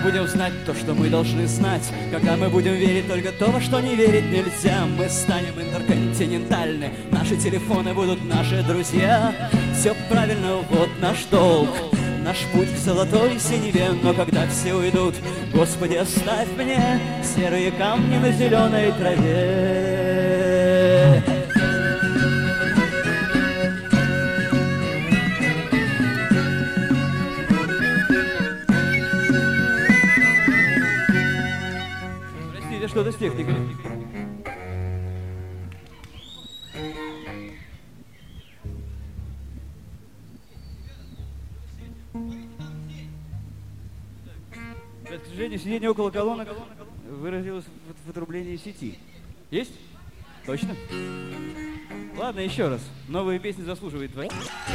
будем знать то, что мы должны знать, когда мы будем верить только то, во что не верить нельзя, мы станем интерконтинентальны, наши телефоны будут наши друзья. Все правильно, вот наш долг, наш путь к золотой синеве. Но когда все уйдут, Господи, оставь мне серые камни на зеленой траве. Простите, что-то с техникой. К сожалению, сидение около колонок выразилось в отрублении сети. Есть? Точно? Ладно, еще раз. Новые песни заслуживают твои.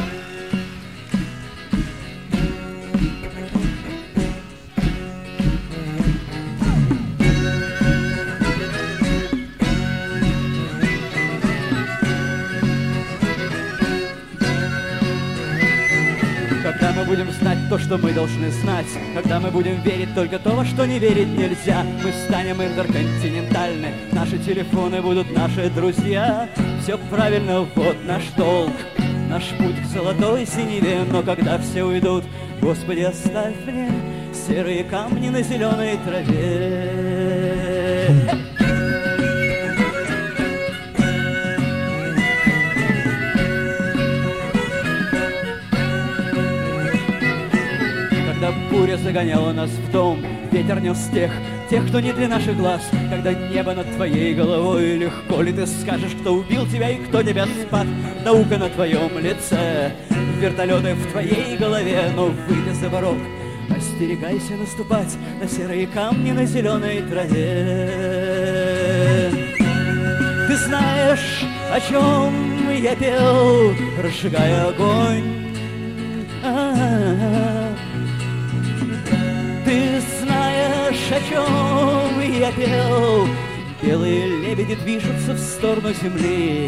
Когда мы будем знать то, что мы должны знать, когда мы будем верить только то, во что не верить нельзя, мы станем интерконтинентальны, наши телефоны будут наши друзья. Все правильно, вот наш долг, наш путь к золотой синеве. Но когда все уйдут, Господи, оставь мне серые камни на зеленой траве. Когда буря загоняла нас в дом, ветер нес тех, кто не для наших глаз. Когда небо над твоей головой, легко ли ты скажешь, кто убил тебя и кто тебя спас? Наука на твоем лице, вертолеты в твоей голове. Но выйди за порог, остерегайся наступать на серые камни на зеленой траве. Ты знаешь, о чем я пел, разжигая огонь? Ты знаешь, о чем я пел? Белые лебеди движутся в сторону земли.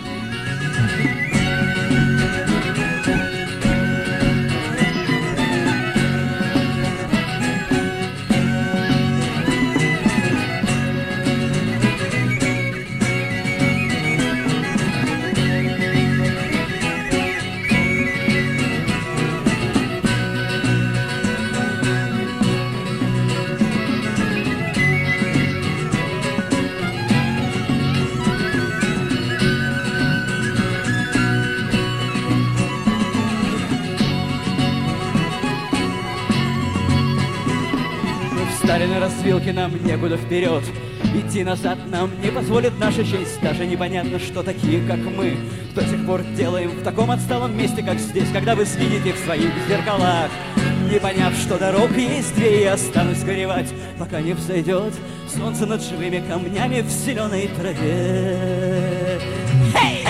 Встали на развилке, нам некуда вперед, идти назад нам не позволит наша честь. Даже непонятно, что такие, как мы, до сих пор делаем в таком отсталом месте, как здесь. Когда вы сидите в своих зеркалах, не поняв, что дорог есть две, я останусь горевать, пока не взойдет солнце над живыми камнями в зеленой траве. Hey!